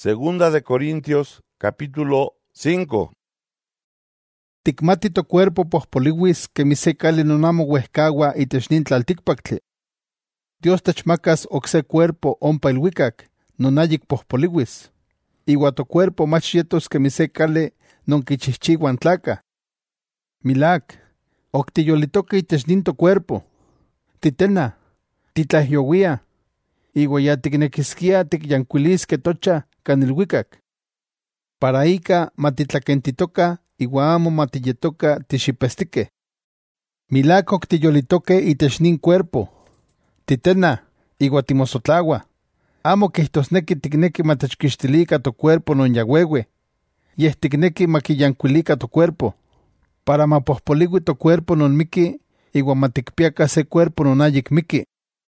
Segunda de Corintios, capítulo 5. Tikmati to cuerpo pohpoliwis que misecali nonamo huehcawa itech nin tlaltikpaktli. Dios techmacas okse cuerpo ompa ilhuicac, nonayik pohpoliwis. Iua to cuerpo mach yetos que misecali nonquichihchiuan tlaca. Milac, octiyolitoque itech nin to cuerpo. Titena, titlahyowia. Iua ya tiknequisquia tikyancuilisque tocha can ilhuicac. Para ica matitlaquentitoca iua amo matiyetoca tixipestique. Milac octiyolitoque itech nin cuerpo. Titena, iua timosotlaua. Amo quihtosnequi tiknequi matechquixtilica to cuerpo non yahuehue. Yeh tiknequi maquiyancuilica to cuerpo. Para mapohpoliui to cuerpo non miki, iua maticpiaca se cuerpo non ayik miki.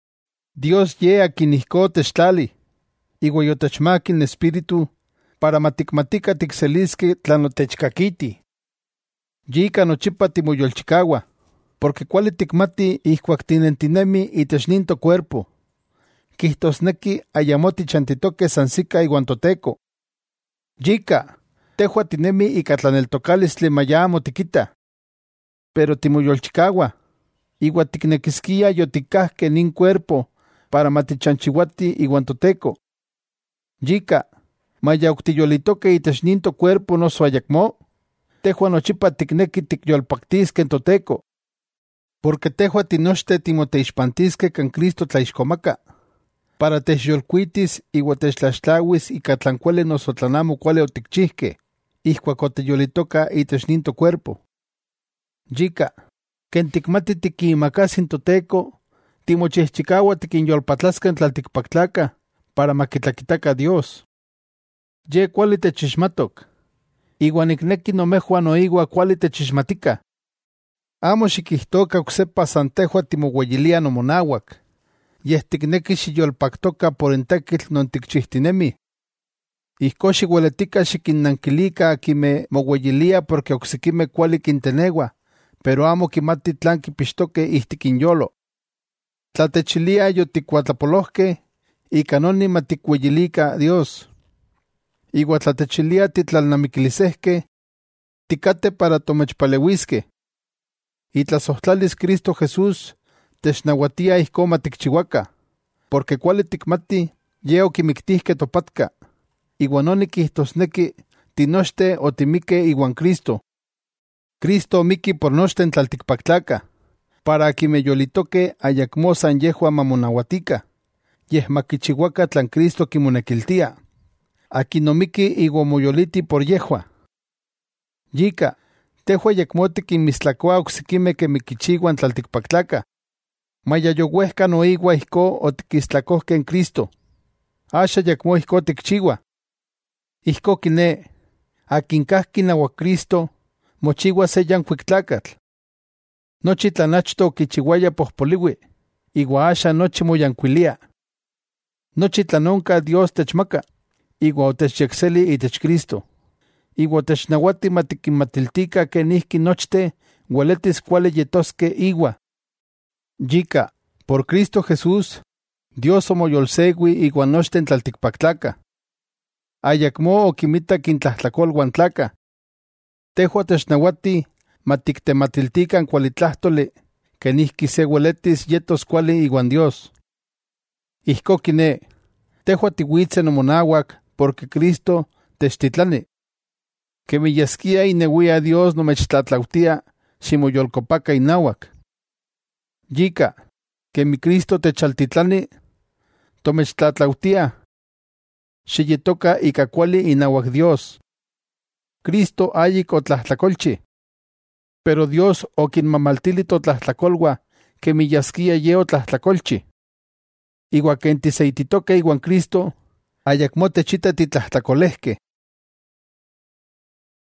Dios ye aquin ihco techtlali, iua yotechmaki in espíritu, para maticmatica ticselisque tlan otechcaquiti. Yica nochipa timoyolchicaua, porque cuali ticmati ihcuac tinentinemi itech nin to cuerpo. Quihtosnequi ayamo tichantitoque san sica iuan toteco. Yica, tehua tinemi ica tlaneltocalistli maya amo tiquita. Pero timoyolchicaua, iua ticnequisquia yoticahque nin cuerpo para matichanchiuati iuan toteco. Yica, maya octiyolitoque itech nin to cuerpo noso ayacmo, tehua nochipa ticnequi ticyolpactisque en toteco. Porque tehua tinochte timoteixpantisque can Cristo tlaixcomaca, para techyolcuitis iua techtlaxtlauis ica tlan cuali noso tlan amo cuali oticchihque, ihcuac otiyolitoca itech nin to cuerpo. Yica, ken ticmati tiquimacas in toteco, timochihchicaua tiquinyolpatlasque en tlalticpactlaca, para maquitlaquitaca Dios. Ye cuali techixmatoc, iua nicnequi nomehua noigua cuali techixmatica. Amo xiquihtoca ocsepa san tehua timoueyilia nomonauac, yeh ticnequi xiyolpactoca por entequitl non ticchihtinemi. Ihco xiueletica xiquinnanquilica aquime moueyilia porque ocsiquime cuali quinteneua, pero amo quimati tlan quipixtoque ihtic inyolo. Tlatechilia yoticuatlapolohque, ica noni maticueyilica Dios. Iua tlatechilia titlalnamiquilisehque, ticate para tomechpaleuisque. Itlasohtlalis Cristo Jesús, technahuatia ihco maticchihuaca, porque cuali ticmati ye oquimictihque topatca, iua noni quihtosnequi tinochte otimique iuan Cristo. Cristo miki por nochten tlalticpactlaca, para aquime yolitoque ayacmo san yehua mamonahuatica, yeh maquichihuaca tlan Cristo quimonequiltia. Aquí nomiki iua moyoliti por yehua. Yica, tehua yacmo tiquinmistlacoa ocsiquime que miquichihuan tlalticpactlaca. Maya yohuehca noigua ihco otiquistlacohque en Cristo. Asha yacmo ihco ticchiua. Ihco quine, aquin cahqui nahuac Cristo, mochiua se yancuic tlacatl. Nochi tlanachto quichihuaya pohpoliui, igua asha nochi moyancuilia. Nochi tlanonca Dios techmaca, igua otechyexeli itech Cristo. Igua technahuati matiquinmatiltica que nihqui nochte hueletis cuali yetosque igua. Yica, por Cristo Jesús, Dios omoyolsegui igua nochten tlalticpactlaca. Ayacmo oquimita quintlahtlacolhuan tlaca. Tehua technahuati matictematiltican cualitlahtoli, que nihqui se hueletis yetos cuali iguan Dios. Ihco quine, tehua tihuitze nomonauac, porque Cristo techtitlani. Que millasquia ineuia Dios nomechtlatlautia, ximoyolcopaca inauac. Yica, que mi Cristo techaltitlani, tomechtlatlautia, xiyetoca ica cuali inauac Dios. Cristo ayik otlahtlacolchi, pero Dios oquinmamaltili totlahtlacolhua que millasquia ye otlahtlacolchi. Igua ken tiseititoque iguan Cristo, ayacmo techita titlahtlacolehque.